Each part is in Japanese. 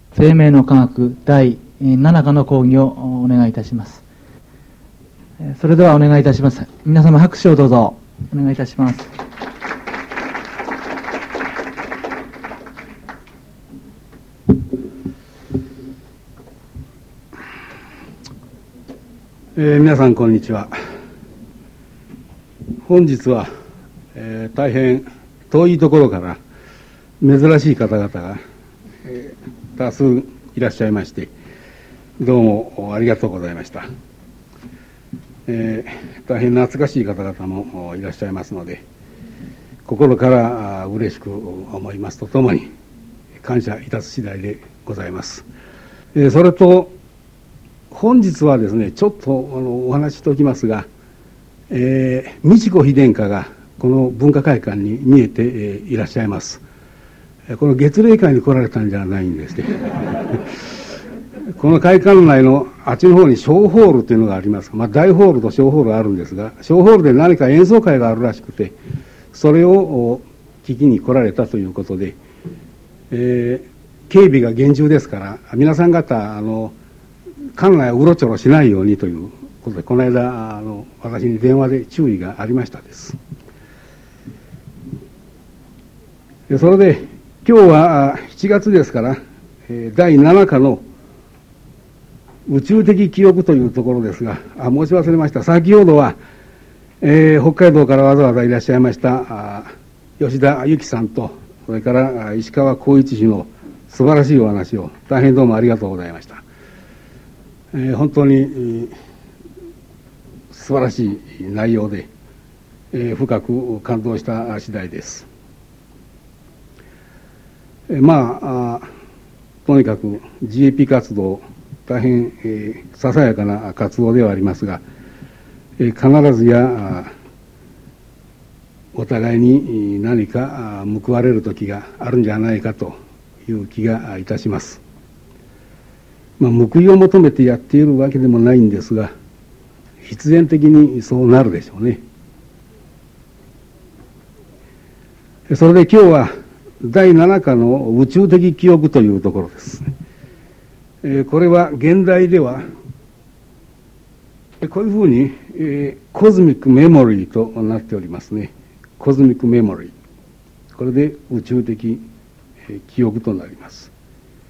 生命の科学第7課の講義をお願いいたします。それではお願いいたします。皆様拍手をどうぞお願いいたします。 皆さんこんにちは。本日は、大変遠いところから珍しい方々が、多数いらっしゃいまして、どうもありがとうございました。大変懐かしい方々もいらっしゃいますので、心から嬉しく思いますとともに感謝いたす次第でございます。それと本日はですね、ちょっとお話ししておきますが、美智子妃殿下がこの文化会館に見えて、いらっしゃいます。この月例会に来られたんじゃないんですね。この会館内のあっちの方に小ホールというのがあります。大ホールと小ホールがあるんですが、小ホールで何か演奏会があるらしくて、それを聞きに来られたということで、警備が厳重ですから、皆さん方館内をうろちょろしないようにということで、この間私に電話で注意がありましたです。それで今日は7月ですから、第7課の宇宙的記憶というところですが、申し忘れました。先ほどは、北海道からわざわざいらっしゃいました吉田由紀さんと、それから石川光一氏の素晴らしいお話を大変どうもありがとうございました。本当に素晴らしい内容で、深く感動した次第です。とにかく GAP 活動大変、ささやかな活動ではありますが、必ずやお互いに何か報われる時があるんじゃないかという気がいたします。報いを求めてやっているわけでもないんですが、必然的にそうなるでしょうね。それで今日は第7課の宇宙的記憶というところです。これは現代ではこういうふうに、コズミックメモリーとなっておりますね。コズミックメモリー。これで宇宙的、記憶となります。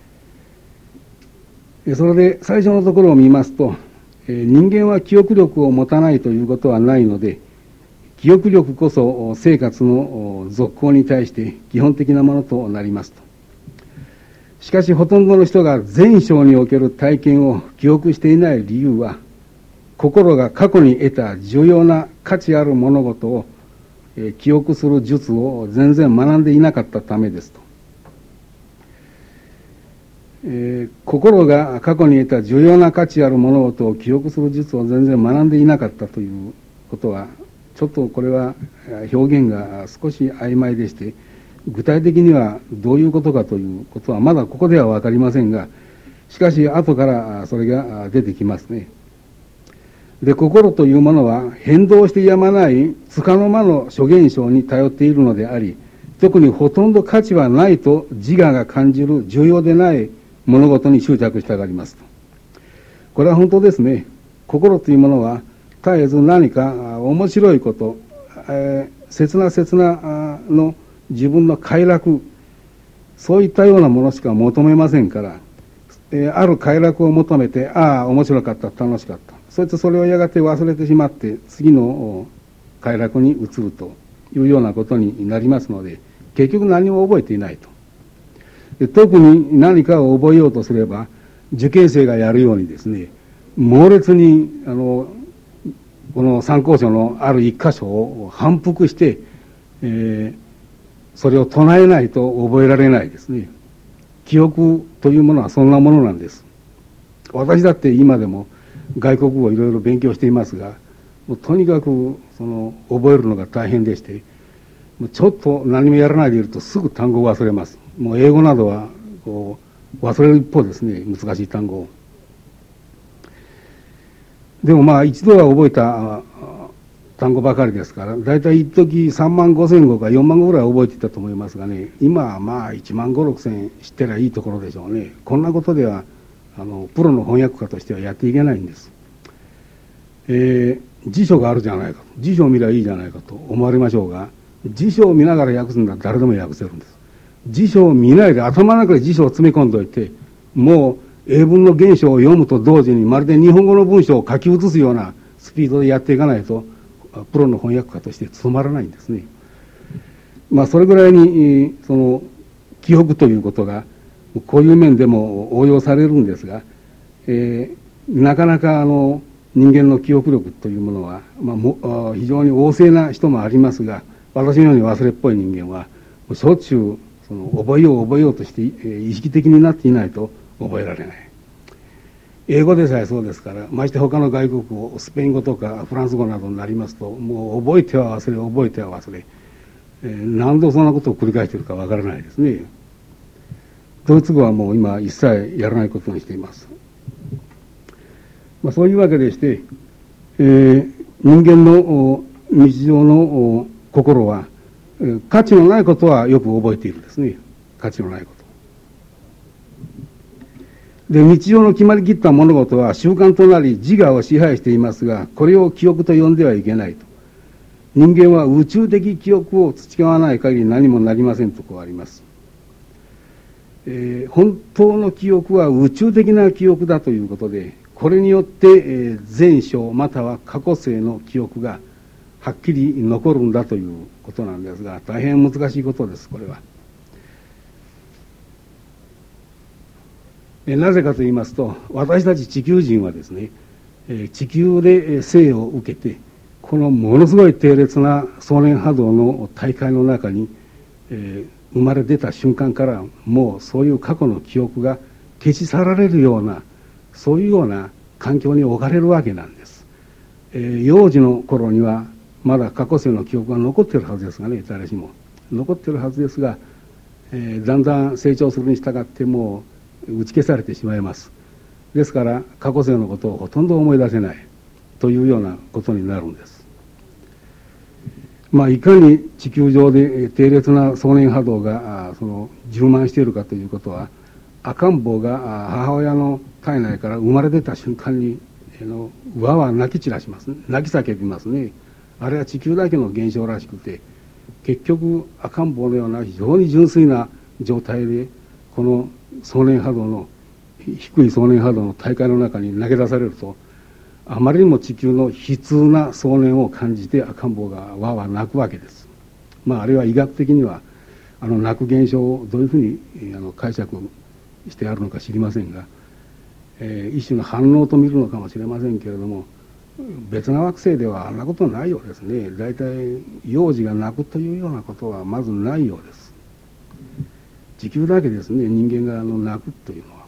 それで最初のところを見ますと、人間は記憶力を持たないということはないので、記憶力こそ生活の続行に対して基本的なものとなりますと。しかしほとんどの人が前生における体験を記憶していない理由は、心が過去に得た重要な価値ある物事を記憶する術を全然学んでいなかったためですと。心が過去に得た重要な価値ある物事を記憶する術を全然学んでいなかったということは、ちょっとこれは表現が少し曖昧でして、具体的にはどういうことかということはまだここでは分かりませんが、しかし後からそれが出てきますね。で、心というものは変動してやまない束の間の諸現象に頼っているのであり、特にほとんど価値はないと自我が感じる重要でない物事に執着したがりますと。これは本当ですね。心というものは絶えず何か面白いこと、切なの自分の快楽、そういったようなものしか求めませんから、ある快楽を求めて、面白かった、楽しかった、そしてそれをやがて忘れてしまって次の快楽に移るというようなことになりますので、結局何も覚えていないと。で、特に何かを覚えようとすれば、受験生がやるようにですね、猛烈にこの参考書のある一箇所を反復して、それを唱えないと覚えられないですね。記憶というものはそんなものなんです。私だって今でも外国語をいろいろ勉強していますが、もうとにかく覚えるのが大変でして、ちょっと何もやらないでいるとすぐ単語を忘れます。もう英語などは忘れる一方ですね、難しい単語を。でも一度は覚えた単語ばかりですから、だいたい一時3万5千語か4万語ぐらい覚えていたと思いますがね、今はまあ1万5、6千知ってりゃいいところでしょうね。こんなことではプロの翻訳家としてはやっていけないんです。辞書があるじゃないかと、辞書を見りゃいいじゃないかと思われましょうが、辞書を見ながら訳すんだら誰でも訳せるんです。辞書を見ないで頭の中で辞書を詰め込んでおいて、もう英文の原書を読むと同時にまるで日本語の文章を書き写すようなスピードでやっていかないとプロの翻訳家として務まらないんですね。まあそれぐらいにその記憶ということがこういう面でも応用されるんですが、なかなか人間の記憶力というものは、非常に旺盛な人もありますが、私のように忘れっぽい人間はしょっちゅう覚えようとして意識的になっていないと覚えられない。英語でさえそうですから、まして他の外国語、スペイン語とかフランス語などになりますと、もう覚えては忘れ、何度そんなことを繰り返しているかわからないですね。ドイツ語はもう今一切やらないことにしています。そういうわけでして、人間の日常の心は価値のないことはよく覚えているんですね。価値のないこと。で、日常の決まりきった物事は習慣となり自我を支配していますが、これを記憶と呼んではいけないと。人間は宇宙的記憶を培わない限り何もなりませんとこうあります。本当の記憶は宇宙的な記憶だということで、これによって、前生または過去世の記憶がはっきり残るんだということなんですが、大変難しいことです、これは。なぜかと言いますと、私たち地球人はですね、地球で生を受けて、このものすごい低劣な送電波動の大海の中に、生まれ出た瞬間からもうそういう過去の記憶が消し去られるような、そういうような環境に置かれるわけなんです。幼児の頃にはまだ過去世の記憶が残っているはずですがね、誰しも残っているはずですが、だんだん成長するに従ってもう打ち消されてしまいます。ですから過去世のことをほとんど思い出せないというようなことになるんです。いかに地球上で低劣な送電波動が充満しているかということは、赤ん坊が母親の体内から生まれ出た瞬間にわわ泣き散らしますね。泣き叫びますね。あれは地球だけの現象らしくて、結局赤ん坊のような非常に純粋な状態でこの送電波動の低い送電波動の大海の中に投げ出されると、あまりにも地球の悲痛な送電を感じて赤ん坊がわわ泣くわけです。あるいは医学的には泣く現象をどういうふうに解釈してあるのか知りませんが、一種の反応と見るのかもしれませんけれども、別な惑星ではあんなことはないようですね。大体幼児が泣くというようなことはまずないようです。地球だけですね、人間が泣くというのは。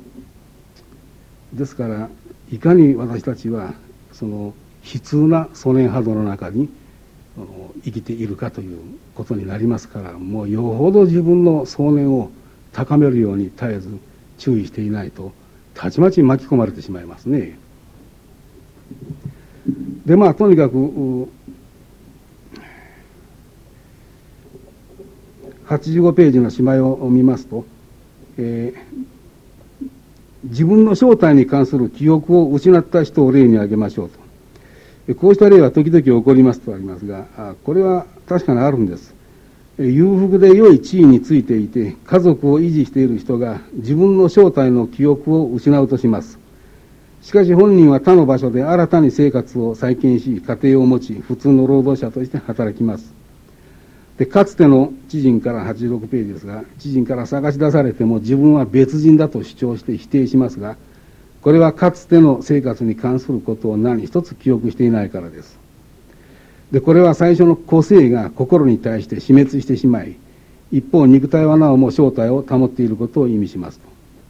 ですからいかに私たちはその悲痛な送電波動の中に生きているかということになりますから、もうよほど自分の送念を高めるように絶えず注意していないとたちまち巻き込まれてしまいますね。でとにかく85ページのしまいを見ますと、自分の正体に関する記憶を失った人を例に挙げましょうと。こうした例は時々起こりますとありますが、これは確かにあるんです。裕福で良い地位についていて家族を維持している人が自分の正体の記憶を失うとします。しかし本人は他の場所で新たに生活を再建し、家庭を持ち、普通の労働者として働きます。でかつての知人から86ページですが、知人から探し出されても自分は別人だと主張して否定しますが、これはかつての生活に関することを何一つ記憶していないからです。でこれは最初の個性が心に対して死滅してしまい、一方肉体はなおも正体を保っていることを意味します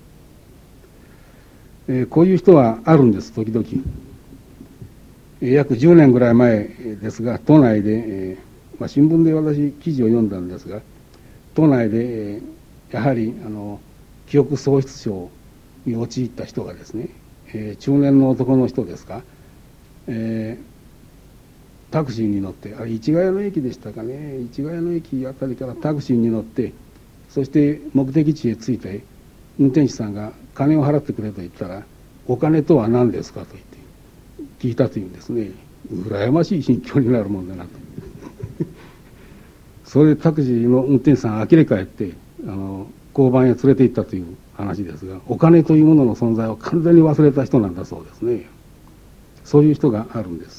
と。こういう人はあるんです、時々。約10年ぐらい前ですが、都内で、新聞で私記事を読んだんですが、都内でやはり記憶喪失症に陥った人がですね、中年の男の人ですか、 タクシーに乗って、あれ市ヶ谷の駅でしたかね、市ヶ谷の駅あたりからタクシーに乗って、そして目的地へ着いて、運転手さんが金を払ってくれと言ったら、お金とは何ですかと言って聞いたというんですね。羨ましい心境になるもんだなと。それでタクシーの運転手さん呆れ返って交番へ連れて行ったという話ですが、お金というものの存在を完全に忘れた人なんだそうですね。そういう人があるんです。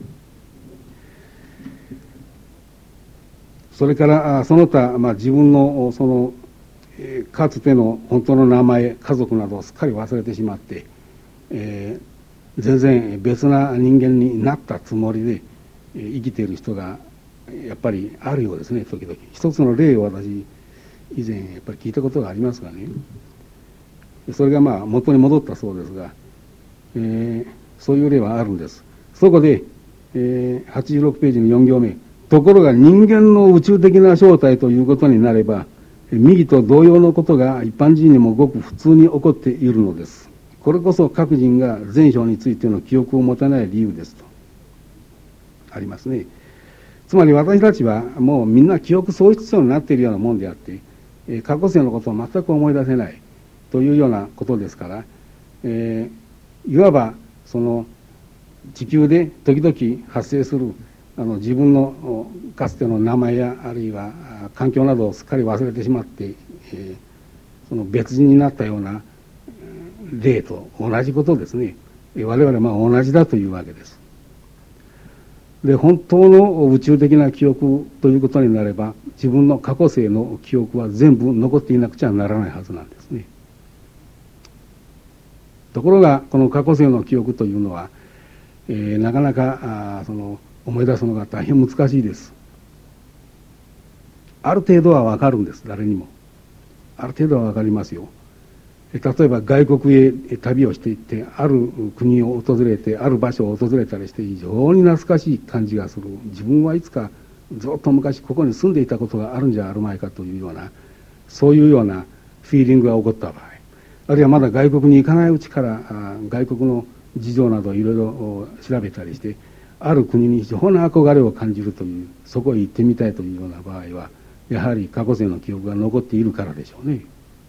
それからその他、自分のかつての本当の名前、家族などをすっかり忘れてしまって、全然別な人間になったつもりで生きている人がやっぱりあるようですね。時々一つの例を私以前やっぱり聞いたことがありますがね、それが元に戻ったそうですが、そういう例はあるんです。そこで、86ページの4行目、ところが人間の宇宙的な正体ということになれば、右と同様のことが一般人にもごく普通に起こっているのです。これこそ各人が前章についての記憶を持たない理由ですとありますね。つまり私たちはもうみんな記憶喪失症になっているようなもんであって、過去世のことを全く思い出せないというようなことですから、いわばその地球で時々発生する自分のかつての名前やあるいは環境などをすっかり忘れてしまって、その別人になったような例と同じことですね。我々は同じだというわけです。で、本当の宇宙的な記憶ということになれば、自分の過去世の記憶は全部残っていなくちゃならないはずなんですね。ところがこの過去世の記憶というのは、なかなか思い出すのが大変難しいです。ある程度は分かるんです。誰にもある程度は分かりますよ。例えば外国へ旅をしていって、ある国を訪れて、ある場所を訪れたりして、非常に懐かしい感じがする。自分はいつかずっと昔ここに住んでいたことがあるんじゃあるまいかというような、そういうようなフィーリングが起こった場合、あるいはまだ外国に行かないうちから外国の事情などいろいろ調べたりして、ある国に非常な憧れを感じるという、そこへ行ってみたいというような場合は、やはり過去世の記憶が残っているからでしょうね。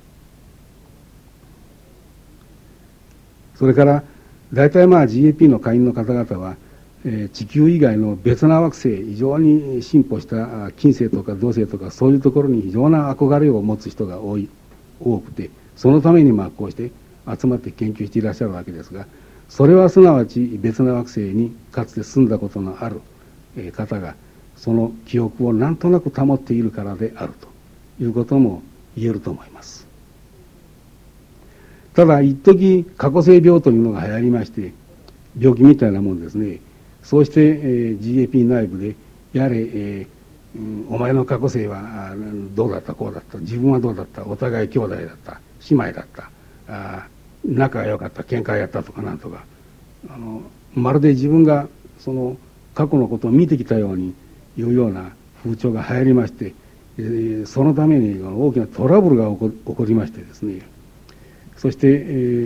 それから大体GAP の会員の方々は、地球以外の別な惑星、非常に進歩した金星とか土星とかそういうところに非常な憧れを持つ人が多くて、そのためにこうして集まって研究していらっしゃるわけですが、それはすなわち別な惑星にかつて住んだことのある方がその記憶をなんとなく保っているからであるということも言えると思います。ただ一時過去性病というのが流行りまして、病気みたいなもんですね。そうして、GAP 内部でやれ、お前の過去性はどうだったこうだった、自分はどうだった、お互い兄弟だった、姉妹だった、仲が良かった、喧嘩やったとかなんとか、まるで自分がその過去のことを見てきたようにいうような風潮が流行りまして、そのために大きなトラブルが起こりましてですね、そして、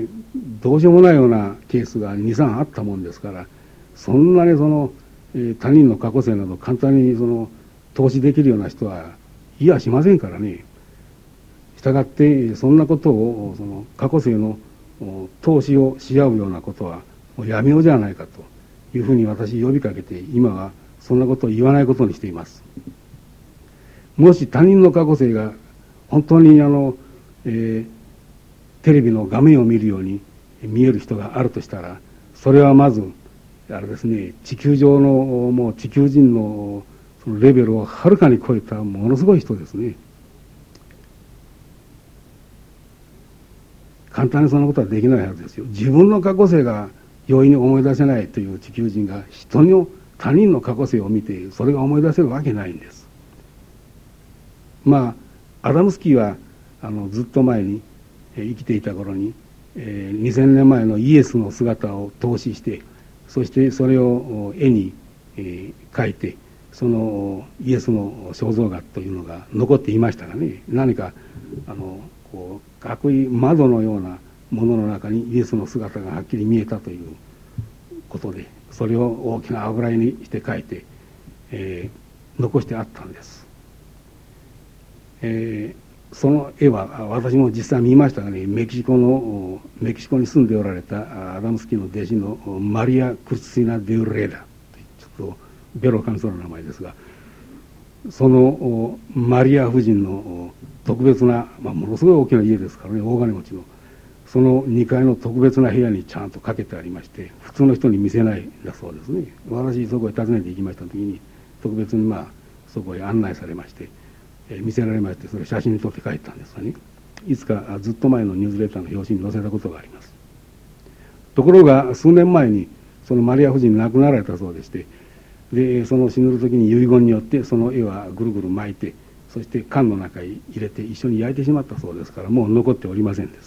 どうしようもないようなケースが 2,3 あったもんですから、そんなに他人の過去性など簡単に投資できるような人はいやしませんからね。したがってそんなことを過去性の投資をし合うようなことはもうやめようじゃないかというふうに私呼びかけて、今はそんなことを言わないことにしています。もし他人の過去性が本当にテレビの画面を見るように見える人があるとしたら、それはまずあれですね、地球上のもう地球人のそのレベルをはるかに超えたものすごい人ですね。簡単にそんなことはできないはずですよ。自分の過去性が容易に思い出せないという地球人が他人の過去性を見てそれが思い出せるわけないんです。アダムスキーはずっと前に生きていた頃に、2000年前のイエスの姿を透視して、そしてそれを絵に、描いて、そのイエスの肖像画というのが残っていましたがね、何か角い窓のようなものの中にイエスの姿がはっきり見えたということで、それを大きな油絵にして描いて、残してあったんです。その絵は私も実際見ましたがね、メキシコに住んでおられたアダムスキーの弟子のマリア・クリスティナ・デウレーダ、ちょっとベロを噛みそうな名前ですが、そのマリア夫人の特別な、ものすごい大きな家ですからね、大金持ちの、その2階の特別な部屋にちゃんとかけてありまして、普通の人に見せないんだそうですね。私そこへ訪ねて行きました時に、特別にそこへ案内されまして、見せられまして、それを写真に撮って帰ったんですがね、いつかずっと前のニュースレターの表紙に載せたことがあります。ところが数年前にそのマリア夫人亡くなられたそうでして、でその死ぬ時に遺言によってその絵はぐるぐる巻いて、そして缶の中へ入れて一緒に焼いてしまったそうですから、もう残っておりませんです。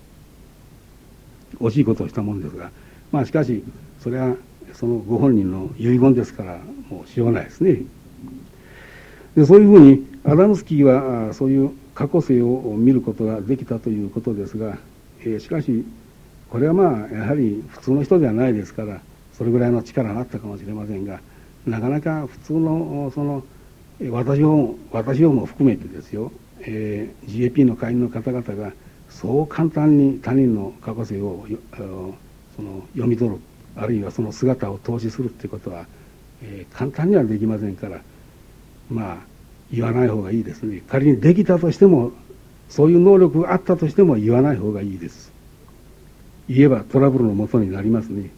惜しいことをしたもんですが、しかしそれはそのご本人の遺言ですから、もうしようがないですね。でそういうふうにアダムスキーはそういう過去性を見ることができたということですが、しかしこれはやはり普通の人ではないですから、それぐらいの力があったかもしれませんが、なかなか普通の私をも含めてですよ、GAP の会員の方々がそう簡単に他人の過去性を読み取る、あるいはその姿を透視するということは、簡単にはできませんから、言わない方がいいですね。仮にできたとしても、そういう能力があったとしても言わない方がいいです。言えばトラブルのもとになりますね。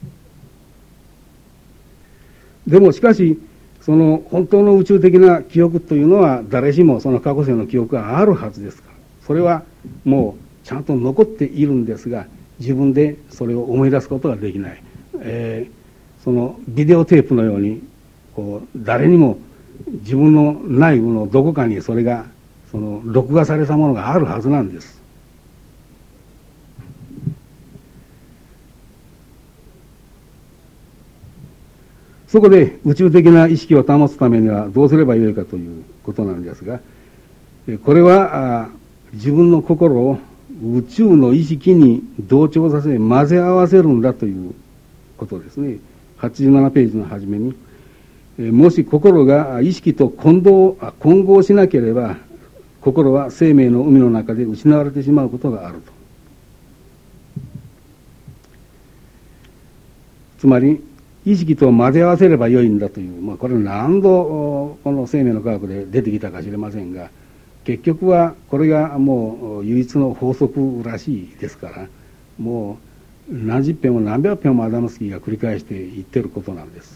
でもしかし、その本当の宇宙的な記憶というのは、誰しもその過去性の記憶があるはずですから、それはもうちゃんと残っているんですが、自分でそれを思い出すことができない。そのビデオテープのように誰にも自分の内部のどこかにそれが録画されたものがあるはずなんです。そこで宇宙的な意識を保つためにはどうすればよいかということなんですが、これは自分の心を宇宙の意識に同調させ混ぜ合わせるんだということですね。87ページの初めに、もし心が意識と混合しなければ、心は生命の海の中で失われてしまうことがあると。つまり意識と混ぜ合わせればよいんだという、これ何度この生命の科学で出てきたか知れませんが、結局はこれがもう唯一の法則らしいですから、もう何十遍も何百遍もアダムスキーが繰り返して言ってることなんです。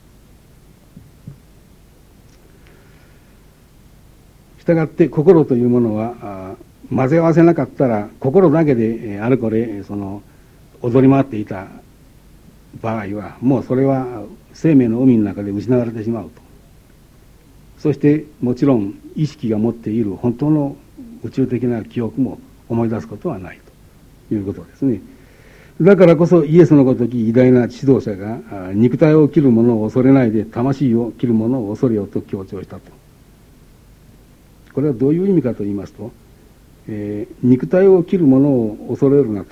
したがって心というものは混ぜ合わせなかったら、心だけであれこれ踊り回っていた場合は、もうそれは生命の海の中で失われてしまうと。そしてもちろん意識が持っている本当の宇宙的な記憶も思い出すことはないということですね。だからこそイエスのごとき偉大な指導者が、肉体を切る者を恐れないで魂を切る者を恐れようと強調したと。これはどういう意味かと言いますと、肉体を切る者を恐れるなと、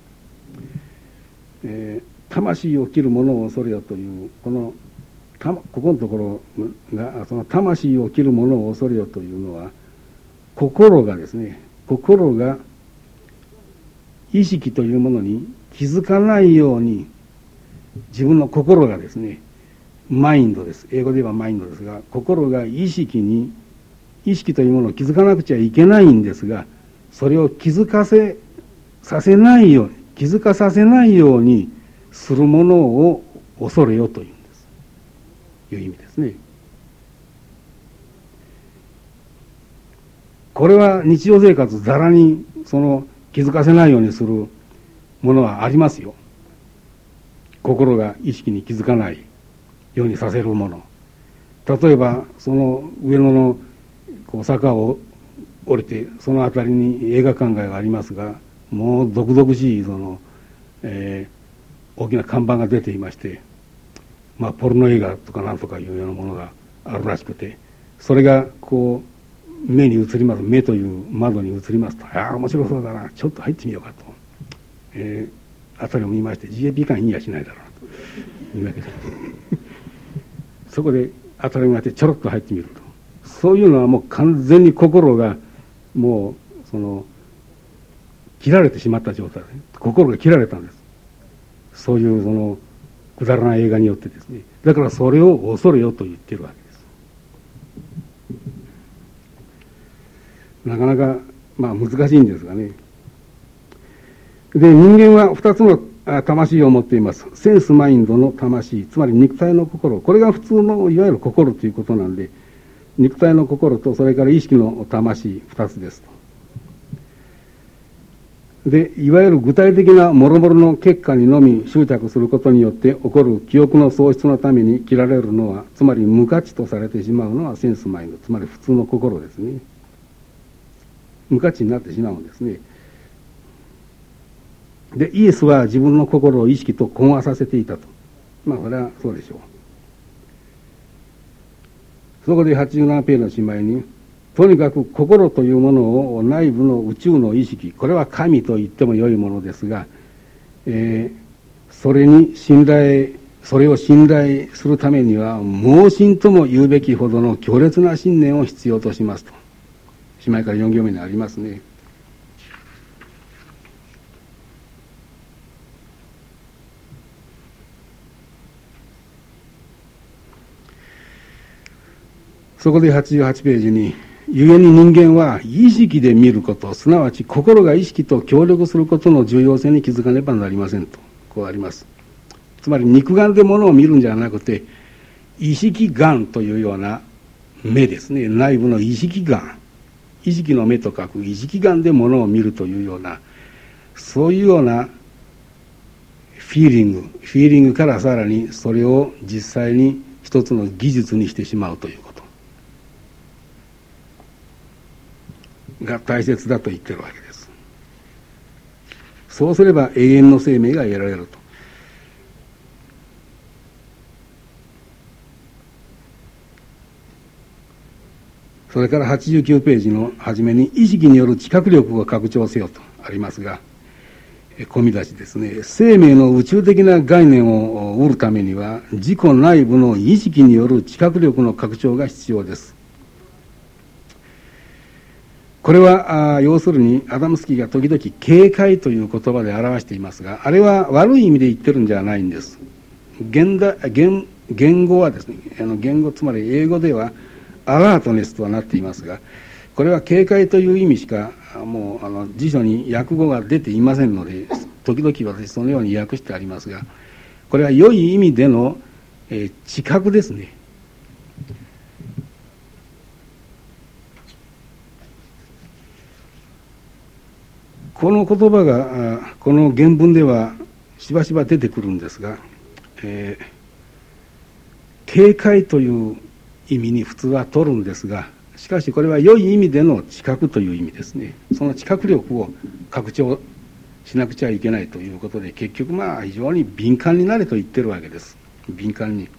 魂を切る者を恐れよという、ここのところが、その魂を切る者を恐れよというのは、心がですね、心が意識というものに気づかないように、自分の心がですね、マインドです。英語で言えばマインドですが、心が意識というものを気づかなくちゃいけないんですが、それを気づかさせないようにするものを恐れよというんです。いう意味ですね。これは日常生活ざらに気づかせないようにするものはありますよ。心が意識に気づかないようにさせるもの。例えばその上野の坂を降りて、その辺りに映画館街がありますが、もう毒々しい大きな看板が出ていまして、ポルノ映画とかなんとかいうようなものがあるらしくて、それが目に映ります。目という窓に映りますと、面白そうだな、ちょっと入ってみようかと、辺りを見まして、GAP 館いいやしないだろうなと。 だけどそこで当たり前でちょろっと入ってみると、そういうのはもう完全に心がもう切られてしまった状態で、心が切られたんです。そういうくだらない映画によってですね。だからそれを恐れよと言ってるわけです。なかなか難しいんですがね。で、人間は二つの魂を持っています。センスマインドの魂、つまり肉体の心。これが普通のいわゆる心ということなんで、肉体の心とそれから意識の魂二つですと。で、いわゆる具体的な諸々の結果にのみ執着することによって起こる記憶の喪失のために切られるのは、つまり無価値とされてしまうのはセンスマインド、つまり普通の心ですね。無価値になってしまうんですね。で、イエスは自分の心を意識と混和させていたと。それはそうでしょう。そこで87ページのしまいに、とにかく心というものを内部の宇宙の意識、これは神と言っても良いものですが、それを信頼するためには盲信とも言うべきほどの強烈な信念を必要としますと。しまいから4行目にありますね。そこで88ページに、故に人間は意識で見ること、すなわち心が意識と協力することの重要性に気づかねばなりませんと、こうあります。つまり肉眼で物を見るんじゃなくて、意識眼というような目ですね。内部の意識眼。意識の目と書く意識眼で物を見るというような、そういうようなフィーリングからさらにそれを実際に一つの技術にしてしまうということが大切だと言ってるわけです。そうすれば永遠の生命が得られると。それから89ページの初めに意識による知覚力を拡張せよとありますが、込み出しですね。生命の宇宙的な概念を得るためには自己内部の意識による知覚力の拡張が必要です。これは要するにアダムスキーが時々警戒という言葉で表していますが、あれは悪い意味で言ってるんじゃないんです。言語はですね、言語つまり英語ではアラートネスとはなっていますが、これは警戒という意味しかもう辞書に訳語が出ていませんので、時々私そのように訳してありますが、これは良い意味での、知覚ですね。この言葉がこの原文ではしばしば出てくるんですが、警戒という意味に普通は取るんですが、しかしこれは良い意味での知覚という意味ですね。その知覚力を拡張しなくちゃいけないということで、結局非常に敏感になれと言ってるわけです。敏感に。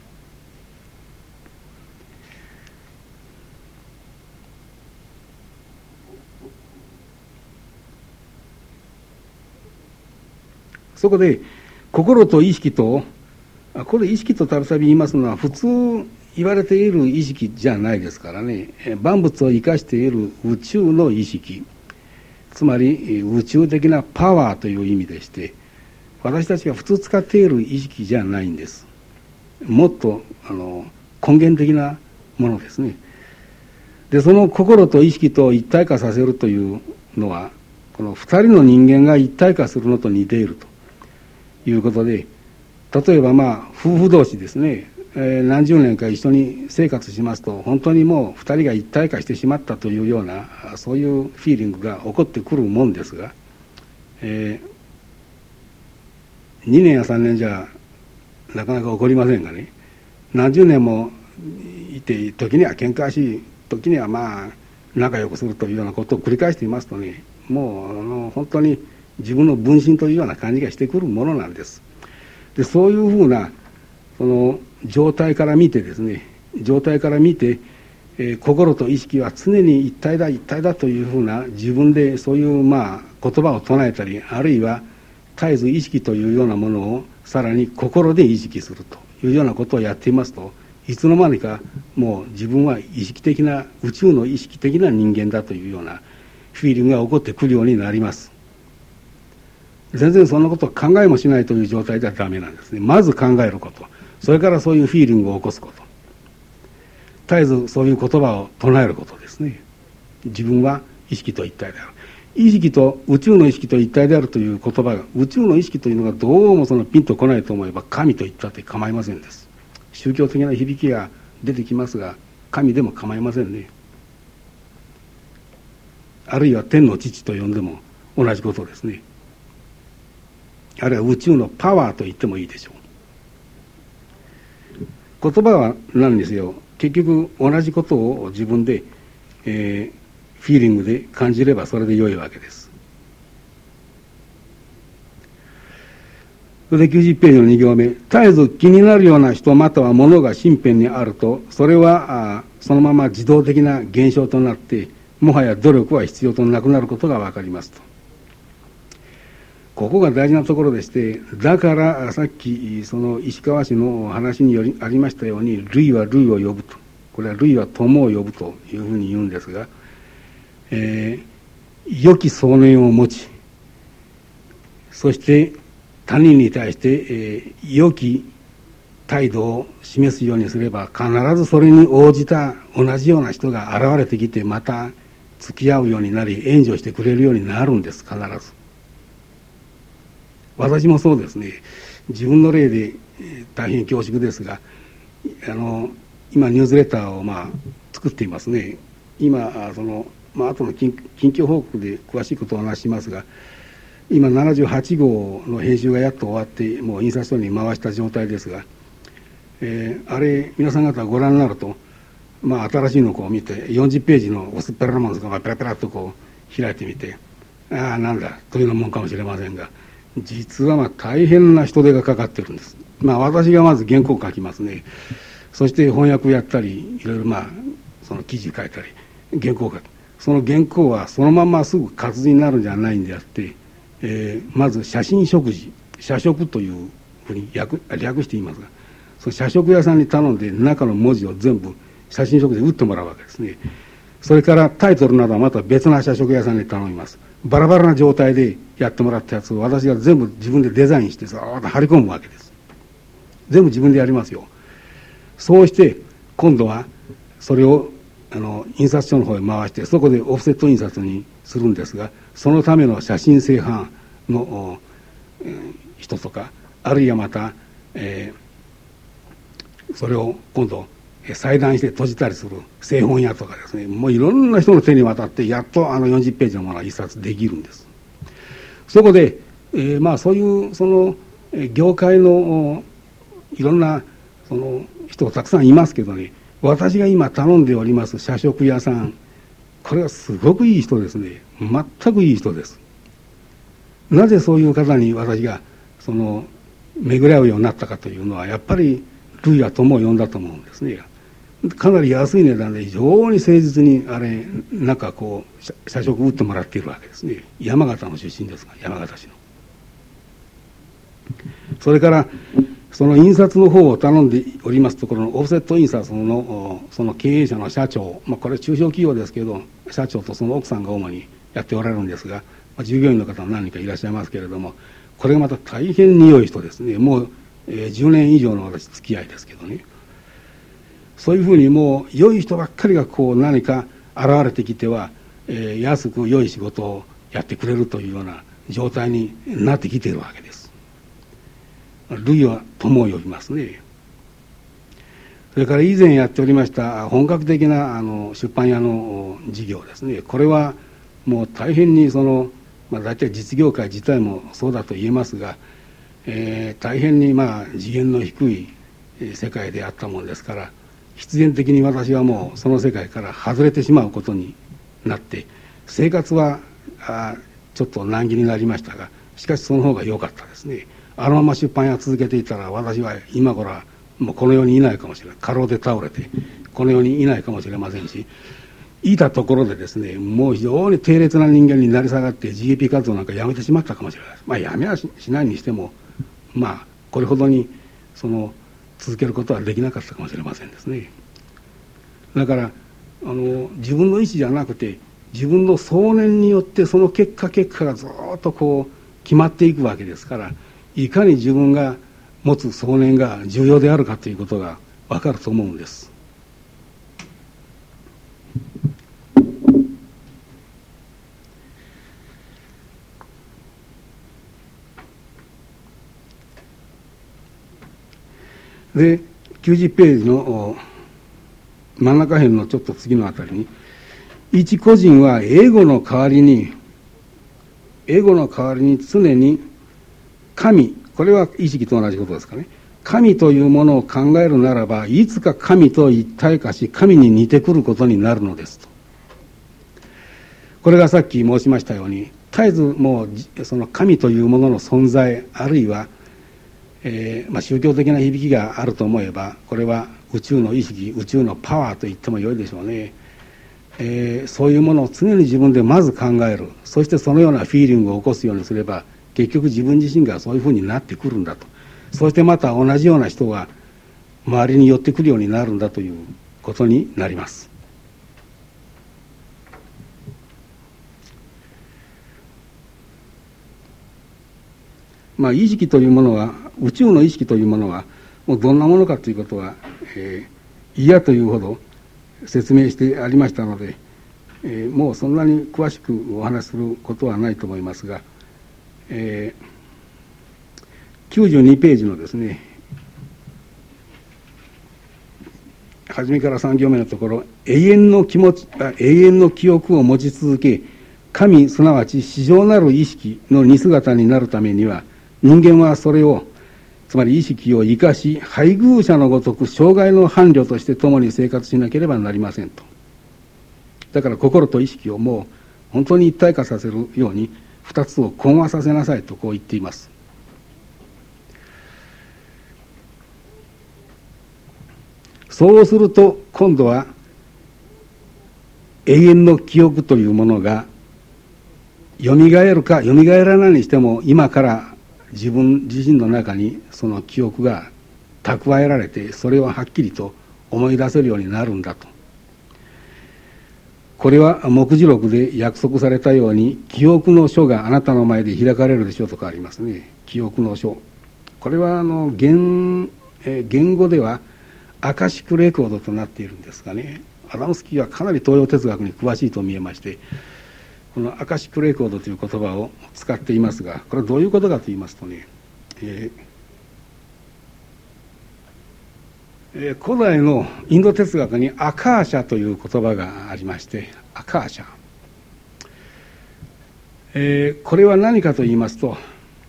そこで心と意識と、これ意識とたびたび言いますのは普通言われている意識じゃないですからね。万物を生かしている宇宙の意識、つまり宇宙的なパワーという意味でして、私たちが普通使っている意識じゃないんです。もっと根源的なものですね。で、その心と意識と一体化させるというのは、この二人の人間が一体化するのと似ているということで、例えば夫婦同士ですね、何十年か一緒に生活しますと、本当にもう二人が一体化してしまったというような、そういうフィーリングが起こってくるもんですが、2年や3年じゃなかなか起こりませんがね、何十年もいて、時には喧嘩し、時には仲良くするというようなことを繰り返していますとね、もう本当に自分の分身というような感じがしてくるものなんです。で、そういうふうなその状態から見てですね、心と意識は常に一体だというふうな、自分でそういう言葉を唱えたり、あるいは絶えず意識というようなものをさらに心で意識するというようなことをやっていますと、いつの間にかもう自分は意識的な、宇宙の意識的な人間だというようなフィーリングが起こってくるようになります。全然そんなことを考えもしないという状態ではダメなんですね。まず考えること、それからそういうフィーリングを起こすこと、絶えずそういう言葉を唱えることですね。自分は意識と一体である。意識と宇宙の意識と一体であるという言葉が、宇宙の意識というのがどうもそのピンとこないと思えば神と言ったって構いませんです。宗教的な響きが出てきますが、神でも構いませんね。あるいは天の父と呼んでも同じことですね。あるいは宇宙のパワーと言ってもいいでしょう。言葉は何にせよ、結局同じことを自分で、フィーリングで感じればそれで良いわけです。それで90ページの2行目、絶えず気になるような人または物が身辺にあると、それはそのまま自動的な現象となって、もはや努力は必要となくなることが分かりますと。ここが大事なところでして、だからさっきその石川氏の話にありましたように、類は類を呼ぶと、これは類は友を呼ぶというふうに言うんですが、良き想念を持ち、そして他人に対して、良き態度を示すようにすれば、必ずそれに応じた同じような人が現れてきて、また付き合うようになり、援助してくれるようになるんです。必ず。私もそうですね。自分の例で大変恐縮ですが、今ニュースレターを作っていますね。今後の近況報告で詳しいことをお話ししますが、今78号の編集がやっと終わって、もう印刷所に回した状態ですが、あれ皆さん方ご覧になると、新しいのをこう見て40ページの薄っぺらなものがペラペラっとこう開いてみて、なんだというようなもんかもしれませんが、実は大変な人手がかかってるんです。私がまず原稿を書きますね。そして翻訳をやったり、いろいろその記事書いたり原稿を書く。その原稿はそのまますぐ活字になるんじゃないんであって、まず写真食事、写食というふうに略して言いますが、その写食屋さんに頼んで中の文字を全部写真食で打ってもらうわけですね。それからタイトルなどはまた別な写食屋さんに頼みます。バラバラな状態でやってもらったやつを私が全部自分でデザインしてざーっと貼り込むわけです。全部自分でやりますよ。そうして今度はそれを印刷所の方へ回して、そこでオフセット印刷にするんですが、そのための写真製版の、人とか、あるいはまた、それを今度裁断して閉じたりする製本屋とかですね、もういろんな人の手に渡ってやっと40ページのものが一冊できるんです。そこで、そういうその業界のいろんなその人がたくさんいますけどね、私が今頼んでおります写食屋さん、これはすごくいい人ですね。全くいい人です。なぜそういう方に私が巡り合うようになったかというのは、やっぱり類は友を呼んだと思うんですね。かなり安い値段で非常に誠実に写食打ってもらっているわけですね。山形の出身ですが、山形市の。それからその印刷の方を頼んでおりますところのオフセット印刷のその経営者の社長、これ中小企業ですけど、社長とその奥さんが主にやっておられるんですが、従業員の方も何人かいらっしゃいますけれども、これがまた大変に良い人ですね。もう、10年以上の私付き合いですけどね。そういうふうにもう良い人ばっかりが何か現れてきては、安く良い仕事をやってくれるというような状態になってきているわけです。類は友を呼びますね。それから以前やっておりました本格的な出版屋の事業ですね。これはもう大変に大体実業界自体もそうだと言えますが、大変に次元の低い世界であったものですから、必然的に私はもうその世界から外れてしまうことになって、生活はちょっと難儀になりましたが、しかしその方が良かったですね。あのまま出版屋続けていたら、私は今頃はもうこの世にいないかもしれない。過労で倒れてこの世にいないかもしれませんし、いたところでですね、もう非常に低劣な人間になり下がって GAP 活動なんかやめてしまったかもしれない。やめはしないにしても、 これほどに続けることはできなかったかもしれませんですね。だから自分の意思じゃなくて自分の想念によってその結果がずっと決まっていくわけですから、いかに自分が持つ想念が重要であるかということが分かると思うんです。で90ページの真ん中辺のちょっと次のあたりに、一個人はエゴの代わりに常に神、これは意識と同じことですかね、神というものを考えるならばいつか神と一体化し神に似てくることになるのですと。これがさっき申しましたように、絶えずもうその神というものの存在、あるいは宗教的な響きがあると思えば、これは宇宙の意識、宇宙のパワーと言ってもよいでしょうね。そういうものを常に自分でまず考える。そしてそのようなフィーリングを起こすようにすれば、結局自分自身がそういうふうになってくるんだと。そしてまた同じような人が周りに寄ってくるようになるんだということになります。意識というものは、宇宙の意識というものはもうどんなものかということは、嫌というほど説明してありましたので、もうそんなに詳しくお話しすることはないと思いますが、92ページのですね、初めから3行目のところ、永遠の記憶を持ち続け、神すなわち至上なる意識の似姿になるためには、人間はそれを、つまり意識を生かし、配偶者のごとく生涯の伴侶として共に生活しなければなりませんと。だから心と意識をもう本当に一体化させるように二つを混和させなさいとこう言っています。そうすると今度は永遠の記憶というものがよみがえるかよみがえらないにしても、今から自分自身の中にその記憶が蓄えられて、それをはっきりと思い出せるようになるんだと。これは目次録で約束されたように、記憶の書があなたの前で開かれるでしょうとかありますね。記憶の書、これは言語ではアカシックレコードとなっているんですがね、アダムスキーはかなり東洋哲学に詳しいと見えまして、このアカシックレコードという言葉を使っていますが、これはどういうことかと言いますとね、古代のインド哲学にアカーシャという言葉がありまして、アカーシャ、これは何かと言いますと、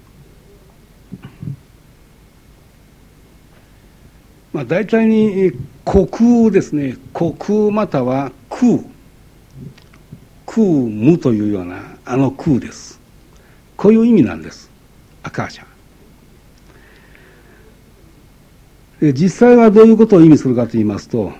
大体に虚空ですね、虚空または空無というような空です。こういう意味なんです、アカーシャ。実際はどういうことを意味するかと言いますと、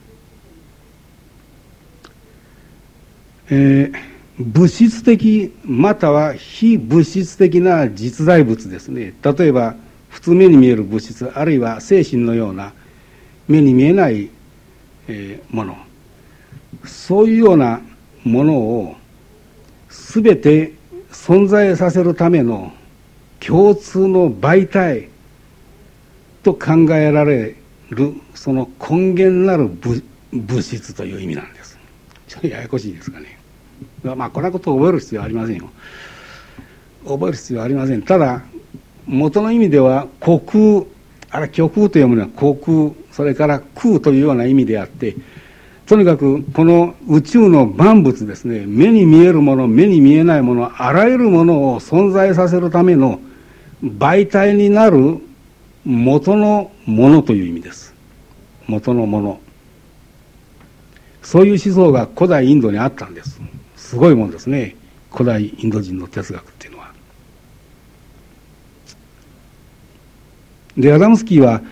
物質的または非物質的な実在物ですね。例えば普通目に見える物質、あるいは精神のような目に見えない、もの、そういうようなものを全て存在させるための共通の媒体と考えられる、その根源なる物質という意味なんです。ちょっとややこしいですかね。こんなことを覚える必要はありませんよ。覚える必要はありません。ただ元の意味では虚空、あれ虚空というものは虚空、それから空というような意味であって、とにかくこの宇宙の万物ですね、目に見えるもの、目に見えないもの、あらゆるものを存在させるための媒体になる元のものという意味です。元のもの、そういう思想が古代インドにあったんです。すごいもんですね、古代インド人の哲学っていうのは。でアダムスキーは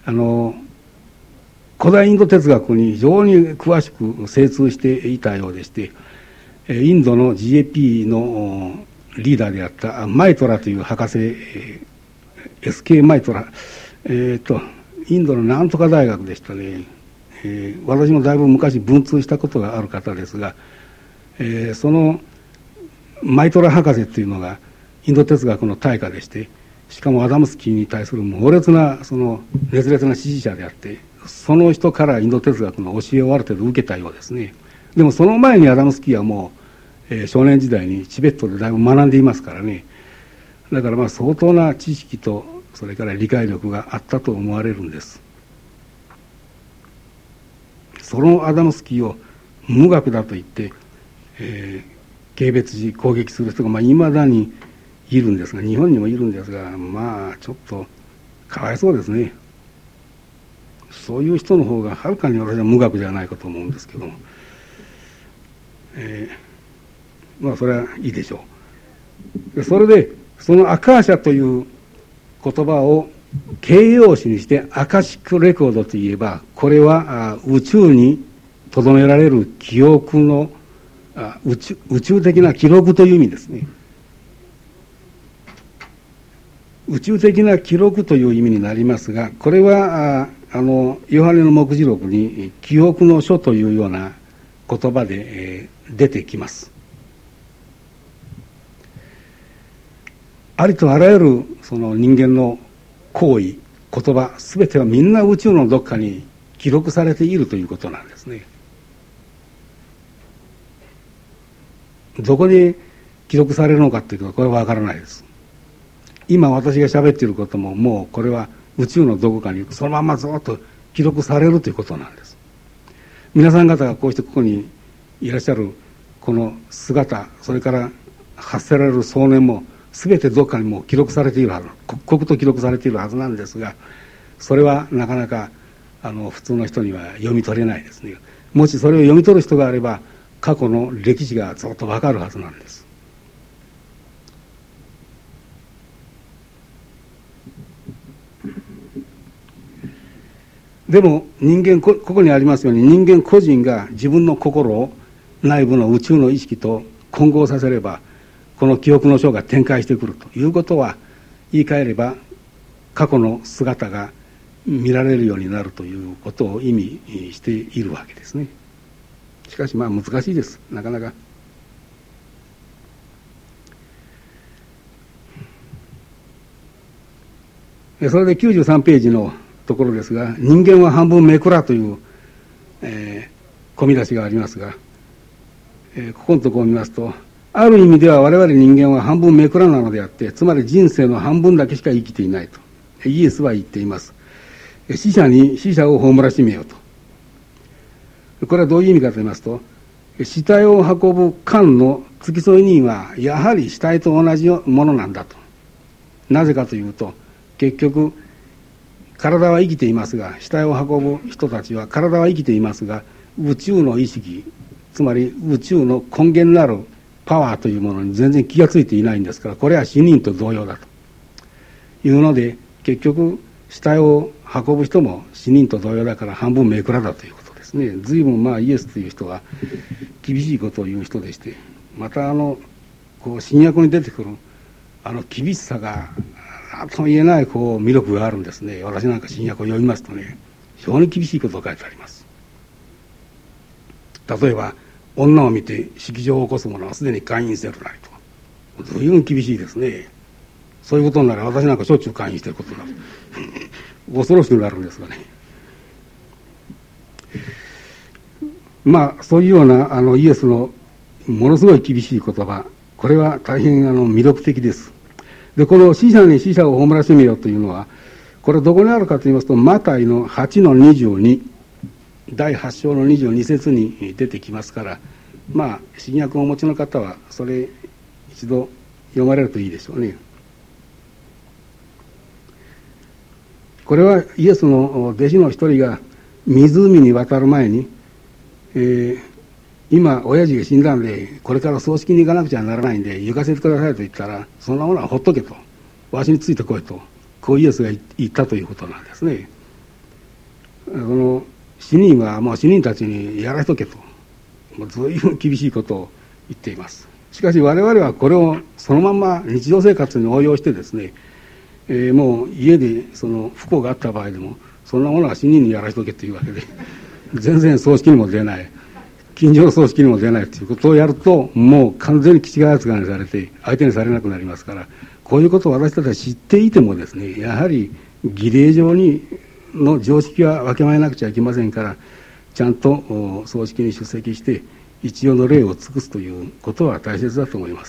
古代インド哲学に非常に詳しく精通していたようでして、インドの GAP のリーダーであったマイトラという博士 SK マイトラ、インドのなんとか大学でしたね。私もだいぶ昔文通したことがある方ですが、そのマイトラ博士っていうのがインド哲学の大家でして、しかもアダムスキーに対する猛烈なその熱烈な支持者であって、その人からインド哲学の教えをある程度受けたようですね。でもその前にアダムスキーはもう、少年時代にチベットでだいぶ学んでいますからね。だからまあ相当な知識とそれから理解力があったと思われるんです。そのアダムスキーを無学だと言って、軽蔑し攻撃する人がいまだにいるんですが、日本にもいるんですが、まあちょっとかわいそうですね。そういう人の方がはるかに私は無学じゃないかと思うんですけども、まあそれはいいでしょう。それでそのアカーシャという言葉を形容詞にしてアカシックレコードといえば、これは宇宙に留められる記憶の宇宙的な記録という意味ですね。宇宙的な記録という意味になりますが、これはヨハネの黙示録に記憶の書というような言葉で、出てきます。ありとあらゆるその人間の行為、言葉、すべてはみんな宇宙のどっかに記録されているということなんですね。どこに記録されるのかというと、これはわからないです。今私が喋っていることも、もうこれは宇宙のどこかにそのままずっと記録されるということなんです。皆さん方がこうしてここにいらっしゃるこの姿、それから発せられる想念も全てどこかにもう記録されているはず、刻々と記録されているはずなんですが、それはなかなか普通の人には読み取れないですね。もしそれを読み取る人があれば、過去の歴史がずっとわかるはずなんです。でも人間、ここにありますように、人間個人が自分の心を内部の宇宙の意識と混合させれば、この記憶の書が展開してくるということは、言い換えれば過去の姿が見られるようになるということを意味しているわけですね。しかしまあ難しいです、なかなか。それで93ページのところですが、人間は半分めくらという、込み出しがありますが、ここのところを見ますと、ある意味では我々人間は半分めくらなのであって、つまり人生の半分だけしか生きていないとイエスは言っています。死者に死者を葬らしめよと。これはどういう意味かと言いますと、死体を運ぶ艦の付き添い人はやはり死体と同じものなんだと。なぜかというと、結局体は生きていますが、死体を運ぶ人たちは体は生きていますが、宇宙の意識、つまり宇宙の根源なるパワーというものに全然気がついていないんですから、これは死人と同様だというので、結局死体を運ぶ人も死人と同様だから半分めくらだということですね。随分イエスという人は厳しいことを言う人でして、またこう新約に出てくる厳しさが何とも言えない魅力があるんですね。私なんか新約を読みますとね、非常に厳しいことが書いてあります。例えば、女を見て色情を起こす者はすでに姦淫してるなりと。随分厳しいですね。そういうことになら私なんかしょっちゅう姦淫してることになる。恐ろしくなるんですがね。そういうようなイエスのものすごい厳しい言葉、これは大変魅力的です。で、この死者に死者を葬らしめよというのは、これどこにあるかと言いますと、マタイの8の22、第8章の22節に出てきますから、新約をお持ちの方はそれ一度読まれるといいでしょうね。これはイエスの弟子の一人が湖に渡る前に、今親父が死んだんでこれから葬式に行かなくちゃならないんで行かせてくださいと言ったら、そんなものはほっとけと、わしについてこいと、こうイエスが言ったということなんですね。死人はもう死人たちにやらしとけと、随分厳しいことを言っています。しかし我々はこれをそのまま日常生活に応用してですね、 もう家でその不幸があった場合でもそんなものは死人にやらしとけというわけで全然葬式にも出ない、近所の葬式にも出ないということをやると、もう完全に気違い扱いにされて相手にされなくなりますから、こういうことを私たちは知っていてもですね、やはり儀礼上の常識はわきまえなくちゃいけませんから、ちゃんと葬式に出席して一応の礼を尽くすということは大切だと思います。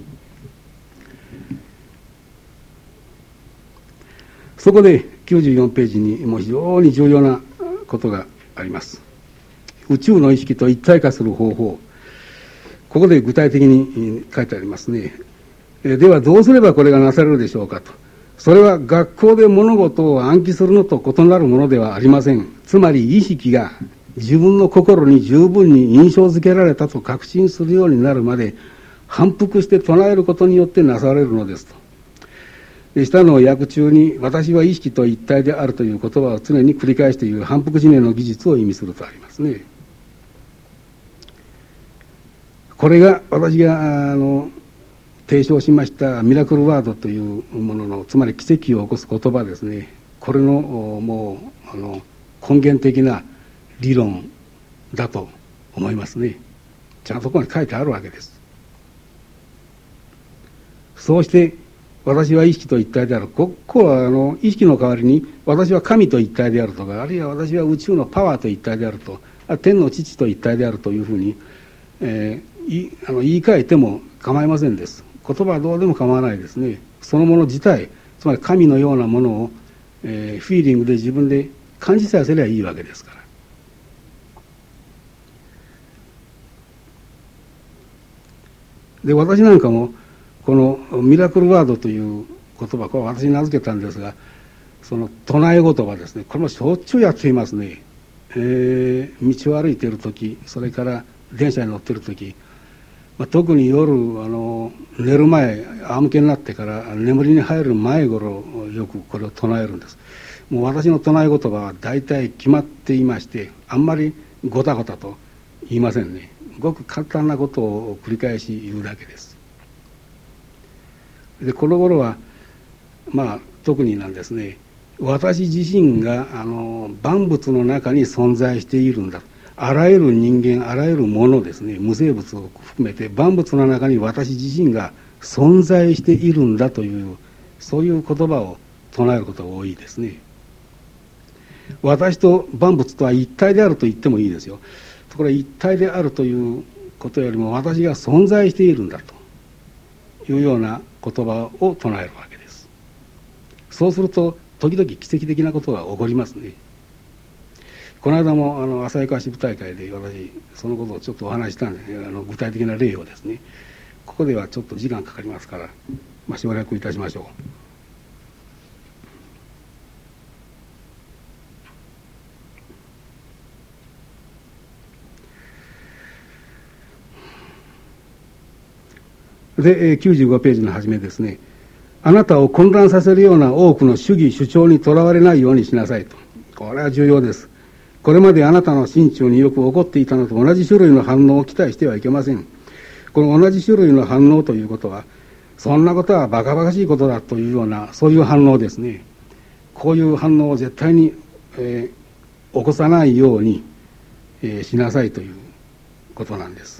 そこで94ページにもう非常に重要なことがあります。宇宙の意識と一体化する方法、ここで具体的に書いてありますね。ではどうすればこれがなされるでしょうかと。それは学校で物事を暗記するのと異なるものではありません。つまり意識が自分の心に十分に印象づけられたと確信するようになるまで反復して唱えることによってなされるのですと。下の訳中に私は意識と一体であるという言葉を常に繰り返している反復自念の技術を意味するとありますね。これが私が提唱しましたミラクルワードというものの、つまり奇跡を起こす言葉ですね。これのもう根源的な理論だと思いますね。ちゃんとそこに書いてあるわけです。そうして私は意識と一体である。ここは意識の代わりに私は神と一体であるとか、あるいは私は宇宙のパワーと一体であると、天の父と一体であるというふうに、言い換えても構いませんです。言葉はどうでも構わないですね。そのもの自体、つまり神のようなものを、フィーリングで自分で感じさせればいいわけですから。で、私なんかもこのミラクルワードという言葉、これは私に名付けたんですが、その唱え言葉ですね、これもしょっちゅうやっていますね。道を歩いているとき、それから電車に乗っているとき、特に夜寝る前、仰向けになってから眠りに入る前頃よくこれを唱えるんです。もう私の唱え言葉は大体決まっていまして、あんまりごたごたと言いませんね。ごく簡単なことを繰り返し言うだけです。でこの頃は特になんですね、私自身が万物の中に存在しているんだ、あらゆる人間、あらゆるものですね、無生物を含めて万物の中に私自身が存在しているんだという、そういう言葉を唱えることが多いですね。私と万物とは一体であると言ってもいいですよ。これ一体であるということよりも私が存在しているんだというような言葉を唱えるわけです。そうすると時々奇跡的なことが起こりますね。この間も旭川支部大会で私そのことをちょっとお話ししたんですね。具体的な例をですね、ここではちょっと時間かかりますから、省略いたしましょう。で95ページの初めですね、あなたを混乱させるような多くの主義主張にとらわれないようにしなさいと。これは重要です。これまであなたの心中によく起こっていたのと同じ種類の反応を期待してはいけません。この同じ種類の反応ということは、そんなことはバカバカしいことだというような、そういう反応ですね。こういう反応を絶対に、起こさないように、しなさいということなんです。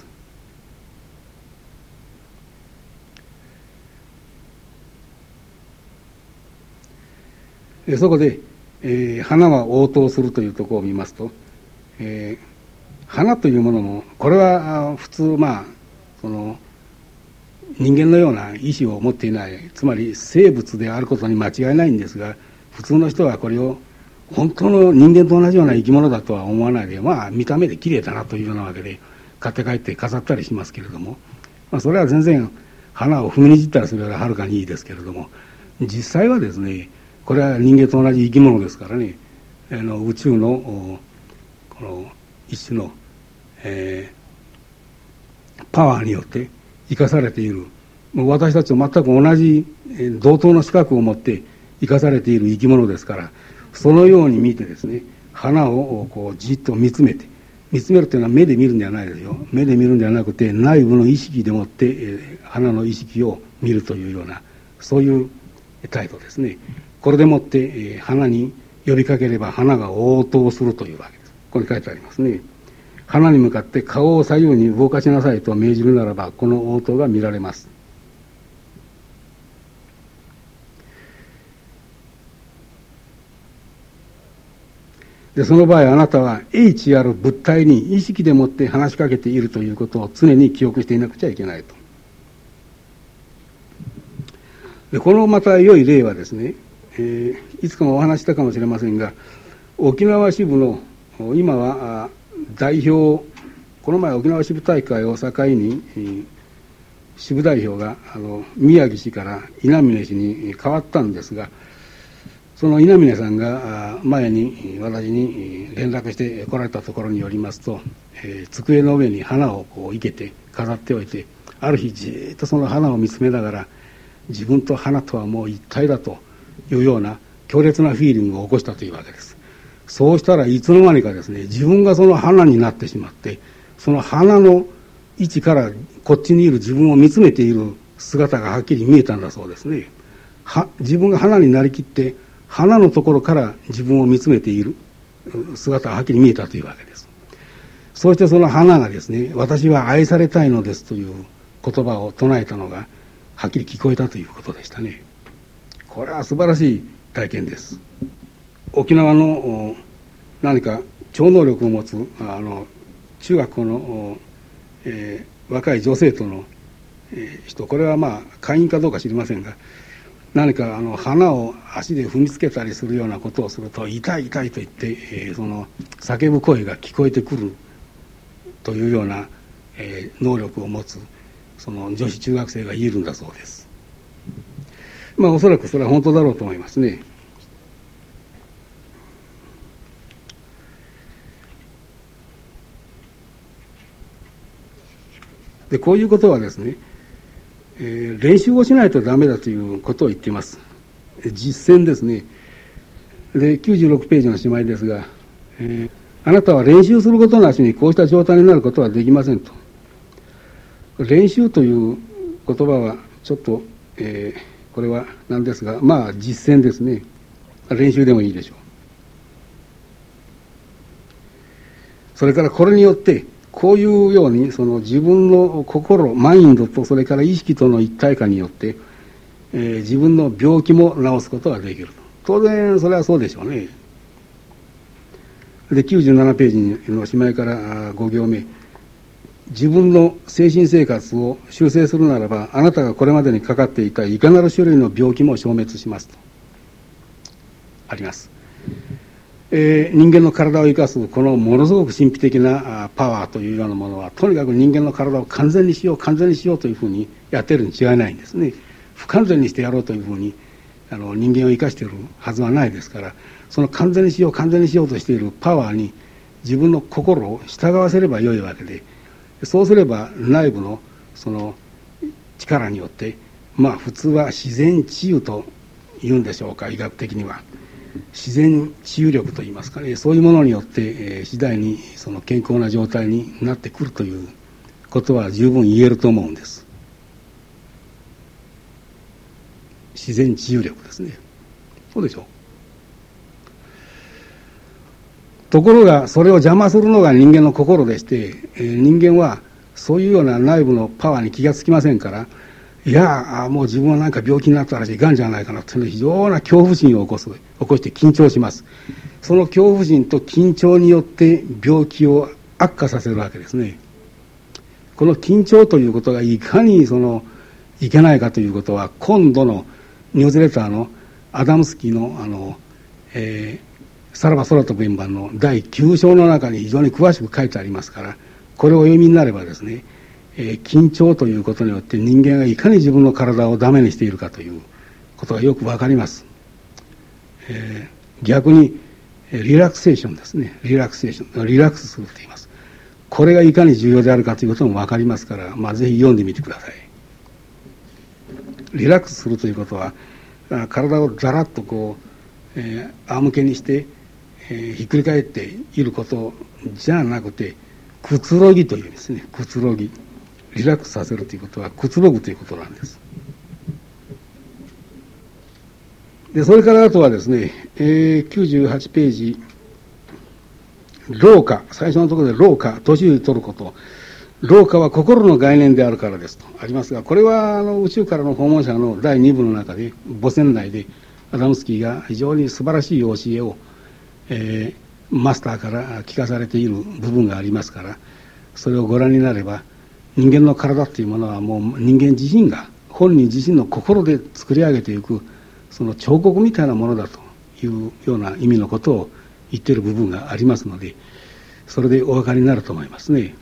そこで、花は応答するというところを見ますと、花というものもこれは普通その人間のような意志を持っていない、つまり生物であることに間違いないんですが、普通の人はこれを本当の人間と同じような生き物だとは思わないで、見た目で綺麗だなというようなわけで買って帰って飾ったりしますけれども、それは全然花を踏みにじったりするよりはるかにいいですけれども、実際はですね、これは人間と同じ生き物ですからね、宇宙のこの一種の、パワーによって生かされている、私たちと全く同じ同等の資格を持って生かされている生き物ですから、そのように見てですね、花をこうじっと見つめて、見つめるというのは目で見るんではないですよ。目で見るんではなくて内部の意識でもって、花の意識を見るというような、そういう態度ですね。これでもって、花に呼びかければ花が応答するというわけです。ここに書いてありますね。花に向かって顔を左右に動かしなさいと命じるならば、この応答が見られます。でその場合あなたは英知ある物体に意識でもって話しかけているということを常に記憶していなくちゃいけないと。でこのまた良い例はですね、いつかもお話したかもしれませんが、沖縄支部の今は代表、この前沖縄支部大会を境に支部代表が宮城氏から稲峰氏に変わったんですが、その稲峰さんが前に私に連絡して来られたところによりますと、机の上に花をこう生けて飾っておいて、ある日じっとその花を見つめながら、自分と花とはもう一体だというような強烈なフィーリングを起こしたというわけです。そうしたらいつの間にかですね、自分がその花になってしまって、その花の位置からこっちにいる自分を見つめている姿がはっきり見えたんだそうですね。自分が花になりきって花のところから自分を見つめている姿がはっきり見えたというわけです。そしてその花がですね、私は愛されたいのですという言葉を唱えたのがはっきり聞こえたということでしたね。これは素晴らしい体験です。沖縄の何か超能力を持つ中学校の、若い女生徒の、人、これはまあ会員かどうか知りませんが、何か花を足で踏みつけたりするようなことをすると痛い痛いと言って、その叫ぶ声が聞こえてくるというような、能力を持つその女子中学生がいるんだそうです。まあおそらくそれは本当だろうと思いますね。でこういうことはですね、練習をしないとダメだということを言っています。実践ですね。で96ページのしまいですが、あなたは練習することなしにこうした状態になることはできませんと。練習という言葉はちょっと、これは何ですが、まあ実践ですね。練習でもいいでしょう。それからこれによってこういうようにその自分の心、マインドとそれから意識との一体化によって、自分の病気も治すことができる。当然それはそうでしょうね。で97ページのしまいから5行目、自分の精神生活を修正するならばあなたがこれまでにかかっていたいかなる種類の病気も消滅しますとあります。人間の体を生かすこのものすごく神秘的なパワーというようなものは、とにかく人間の体を完全にしよう完全にしようというふうにやっているに違いないんですね。不完全にしてやろうというふうに人間を生かしているはずはないですから、その完全にしよう完全にしようとしているパワーに自分の心を従わせればよいわけで、そうすれば内部のその力によって、まあ普通は自然治癒と言うんでしょうか、医学的には自然治癒力といいますかね、そういうものによって、次第にその健康な状態になってくるということは十分言えると思うんです。自然治癒力ですね。そうでしょう。ところがそれを邪魔するのが人間の心でして、人間はそういうような内部のパワーに気がつきませんから、いやもう自分は何か病気になったらしい、がんじゃないかなという非常な恐怖心を起こして緊張します。その恐怖心と緊張によって病気を悪化させるわけですね。この緊張ということがいかにいけないかということは、今度のニュースレターのアダムスキーのさらば空飛ぶ円盤の第9章の中に非常に詳しく書いてありますから、これをお読みになればですね、緊張ということによって人間がいかに自分の体をダメにしているかということがよくわかります。逆にリラクセーションですね、リラクセーション、リラックスすると言います。これがいかに重要であるかということもわかりますから、ぜひ読んでみてください。リラックスするということは、体をザラッと仰向けにして、ひっくり返っていることじゃなくて、くつろぎというですね、くつろぎ、リラックスさせるということはくつろぐということなんです。 で、それからあとはですね、98ページ、老化、最初のところで老化、年を取ること、老化は心の概念であるからですとありますが、これは宇宙からの訪問者の第2部の中で、母船内でアダムスキーが非常に素晴らしい教えを、マスターから聞かされている部分がありますから、それをご覧になれば、人間の体っていうものはもう人間自身が本人自身の心で作り上げていくその彫刻みたいなものだというような意味のことを言っている部分がありますので、それでお分かりになると思いますね。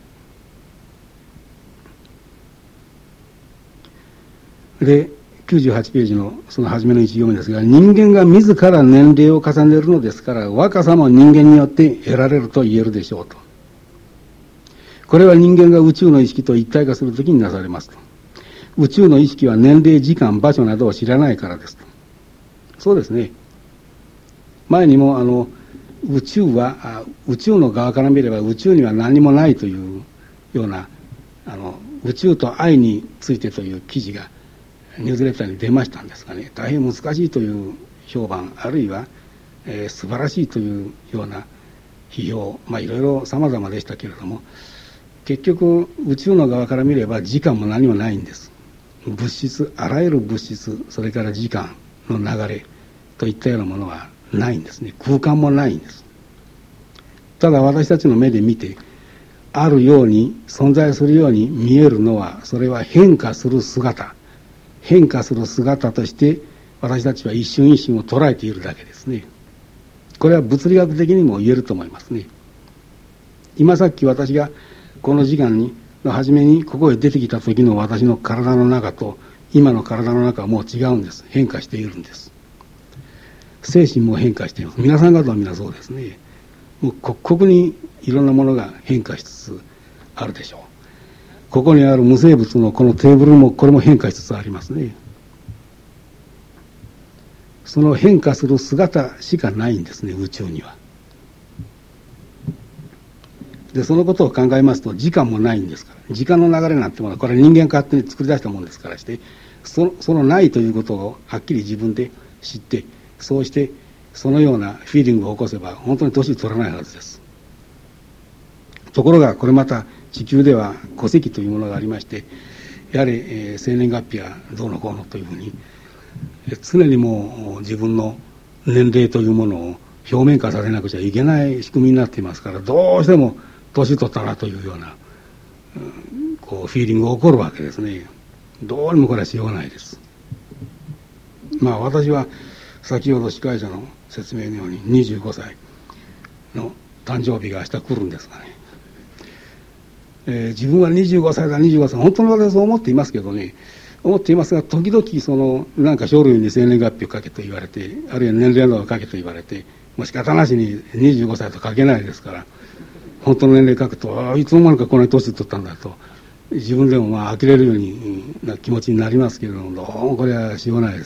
で、98ページのその初めの一行目ですが、人間が自ら年齢を重ねるのですから、若さも人間によって得られると言えるでしょうと。これは人間が宇宙の意識と一体化するときになされますと。宇宙の意識は年齢、時間、場所などを知らないからですと。そうですね。前にも宇宙の側から見れば宇宙には何もないというような宇宙と愛についてという記事がニュースレターに出ましたんですがね、大変難しいという評判、あるいは、素晴らしいというような批評、いろいろ様々でしたけれども、結局宇宙の側から見れば時間も何もないんです。物質、あらゆる物質、それから時間の流れといったようなものはないんですね。空間もないんです。ただ私たちの目で見てあるように存在するように見えるのは、それは変化する姿として私たちは一瞬一瞬を捉えているだけですね。これは物理学的にも言えると思いますね。今さっき私がこの時間の初めにここへ出てきた時の私の体の中と今の体の中はもう違うんです。変化しているんです。精神も変化しています。皆さん方は皆そうですね。もう刻々にいろんなものが変化しつつあるでしょう。ここにある無生物のこのテーブルもこれも変化しつつありますね。その変化する姿しかないんですね、宇宙には。でそのことを考えますと、時間もないんですから、時間の流れなんてものはこれは人間勝手に作り出したものですからして、そのないということをはっきり自分で知って、そうしてそのようなフィーリングを起こせば本当に年取らないはずです。ところがこれまた地球では戸籍というものがありまして、やはり生年月日やどうのこうのというふうに常にもう自分の年齢というものを表面化させなくちゃいけない仕組みになっていますから、どうしても年取ったなというようなこうフィーリングが起こるわけですね。どうにもこれはしようがないです。私は先ほど司会者の説明のように25歳の誕生日が明日来るんですがね、自分は25歳だ25歳、本当に私はそう思っていますけどね、思っていますが、時々なんか書類に生年月日を書けと言われて、あるいは年齢などを書けと言われて、もう仕方なしに25歳と書けないですから、本当の年齢書くといつの間にかこんなに年取ったんだと自分でも呆れるような気持ちになりますけれども、どうもこれはしようがないです。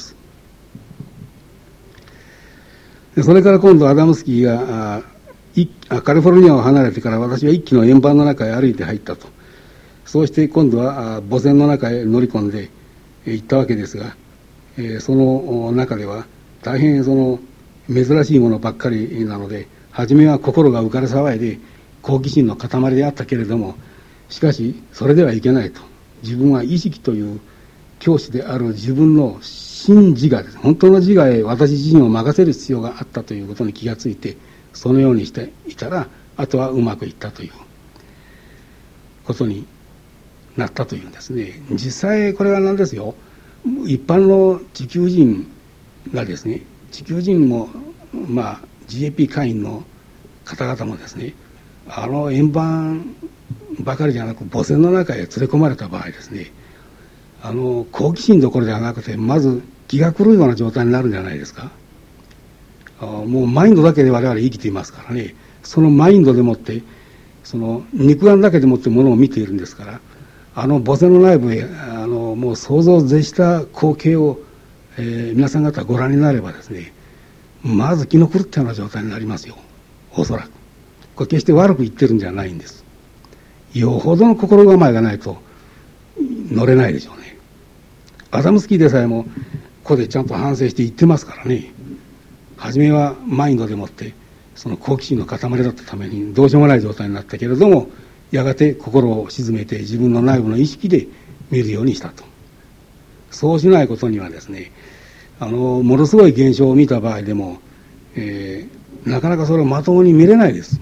でそれから今度アダムスキーがカリフォルニアを離れてから、私は一機の円盤の中へ歩いて入ったと。そうして今度は母船の中へ乗り込んで行ったわけですが、その中では大変珍しいものばっかりなので、初めは心が浮かれ騒いで好奇心の塊であったけれども、しかしそれではいけないと。自分は意識という教師である自分の真自我です。本当の自我へ私自身を任せる必要があったということに気がついて、そのようにしていたら、あとはうまくいったということになったというんですね。実際これは何ですよ。一般の地球人がですね、地球人もGAP 会員の方々もですね、円盤ばかりじゃなく母船の中へ連れ込まれた場合ですね、好奇心どころではなくて、まず気が狂うような状態になるんじゃないですか。もうマインドだけで我々生きていますからね、そのマインドでもって肉眼だけでもってものを見ているんですから、母船の内部へもう想像を絶した光景を、皆さん方ご覧になればですね、まず気の狂ったような状態になりますよ、おそらく。これ決して悪く言ってるんじゃないんです。よほどの心構えがないと乗れないでしょうね。アダムスキーでさえもここでちゃんと反省して言ってますからね。初めはマインドでもってその好奇心の塊だったためにどうしようもない状態になったけれども、やがて心を静めて自分の内部の意識で見るようにしたと。そうしないことにはですね、ものすごい現象を見た場合でも、なかなかそれをまともに見れないです。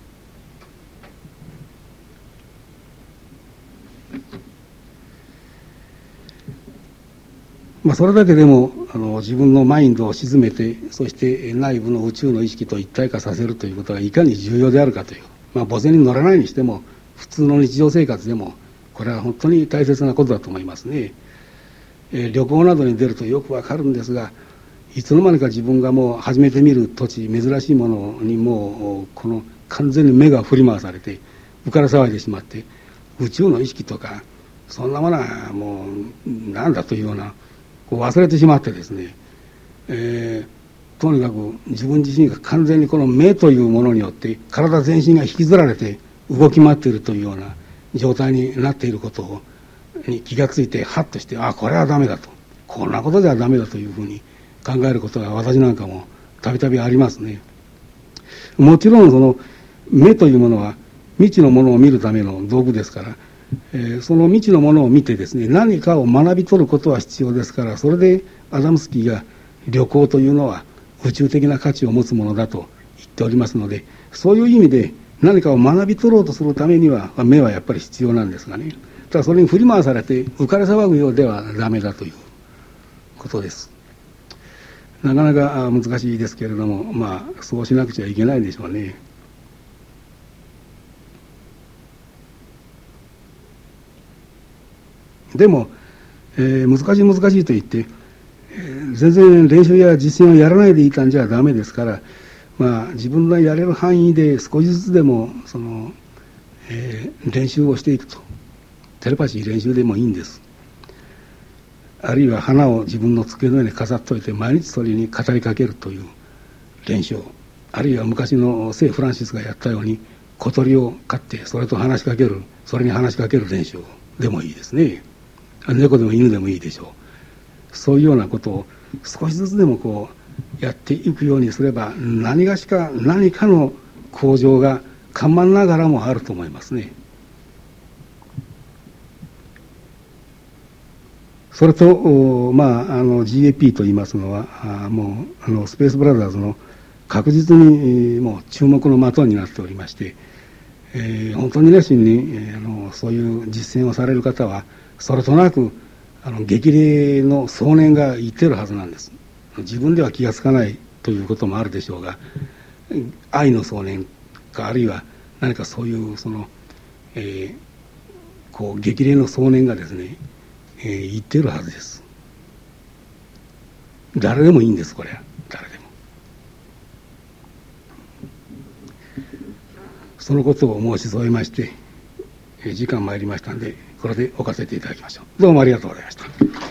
それだけでも自分のマインドを静めて、そして内部の宇宙の意識と一体化させるということがいかに重要であるかという、墓前に乗らないにしても普通の日常生活でもこれは本当に大切なことだと思いますね。旅行などに出るとよくわかるんですが、いつの間にか自分がもう初めて見る土地、珍しいものにもうこの完全に目が振り回されて浮から騒いでしまって、宇宙の意識とかそんなものはもうなんだというような忘れてしまってですね、とにかく自分自身が完全にこの目というものによって体全身が引きずられて動き回っているというような状態になっていることに気がついて、ハッとして、これはダメだと、こんなことではダメだというふうに考えることが私なんかもたびたびありますね。もちろんその目というものは未知のものを見るための道具ですから、その未知のものを見てですね、何かを学び取ることは必要ですから、それでアダムスキーが旅行というのは宇宙的な価値を持つものだと言っておりますので、そういう意味で何かを学び取ろうとするためには目はやっぱり必要なんですがね、ただそれに振り回されて浮かれ騒ぐようではダメだということです。なかなか難しいですけれども、そうしなくちゃいけないでしょうね。でも、難しいと言って、全然練習や実践をやらないでいたんじゃダメですから、自分がやれる範囲で少しずつでも練習をしていくと。テレパシー練習でもいいんです。あるいは花を自分の机の上に飾っておいて毎日それに語りかけるという練習、あるいは昔の聖フランシスがやったように小鳥を飼ってそれと話しかける、それに話しかける練習でもいいですね。猫でも犬でもいいでしょう。そういうようなことを少しずつでもやっていくようにすれば、何かの向上が緩慢ながらもあると思いますね。それとGAP と言いますのはもうスペースブラザーズの確実にもう注目の的になっておりまして、本当に熱心にそういう実践をされる方はそれとなく激励の想念が言ってるはずなんです。自分では気がつかないということもあるでしょうが、愛の想念か、あるいは何かそういう激励の想念がですね、言ってるはずです。誰でもいいんです。これは誰でも。そのことを申し添えまして、時間参りましたんでこれで置かせていただきましょう。どうもありがとうございました。